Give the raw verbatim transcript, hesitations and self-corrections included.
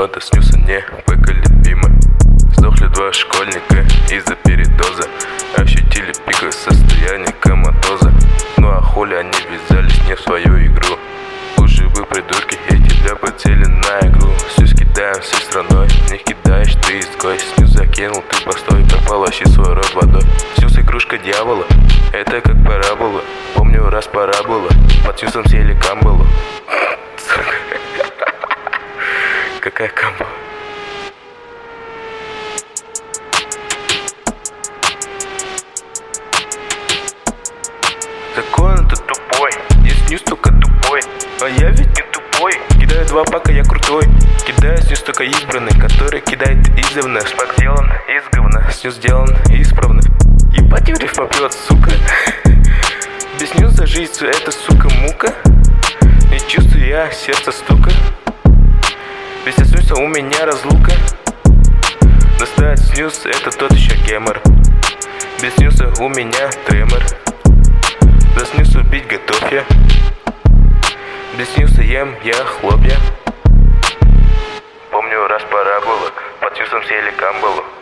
нота снился не поколебимо. Сдохли два школьника из-за передоза. Ощутили пиковое состояние коматоза. Ну а хули они ввязались не в свою игру. Лучше бы придурки эти для подсели на игру. Снюс кидаем всей страной, в них кидаешь ты изгой. Снюс закинул, ты постой, прополощи свой рот водой. Снюс игрушка дьявола, это как парабола. Помню, раз пора было, под снюсом съели камбалу. Какая камбала? Закон это тупой, и снюс только тупой. А я ведь не тупой. Кидаю два пака, я крутой. Кидаю снюс только избранный, который кидает издавна. Шпак сделан из говна, снюс сделан исправно. Ебать Юрьев попьет, сука. Без снюса жизнь это, сука, мука. Не чувствую я сердце стука. Без снюса у меня разлука. Достать снюс это тот еще гемор. Без снюса у меня тремор. За снюс убить готов я. Без снюса ем я хлопья. Помню, раз пора было, под снюсом съели камбалу.